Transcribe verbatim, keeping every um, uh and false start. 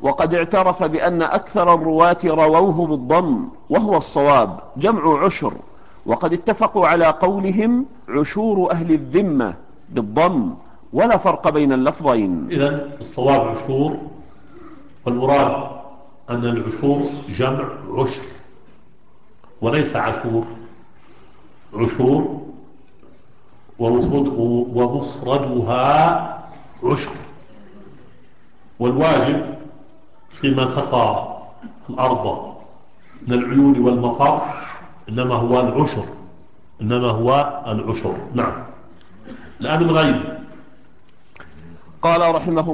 وقد اعترف بأن أكثر الرواة رووه بالضم وهو الصواب جمع عشر، وقد اتفقوا على قولهم عشور أهل الذمة بالضم، ولا فرق بين اللفظين. إذن الصواب عشور، والمراد أن العشور جمع عشر وليس عشور. عشور ومفردها عشر. والواجب فيما سقى الأرض من العيون والمطر إنما هو العشر، إنما هو العشر. نعم. الآن الغيب. قال رحمه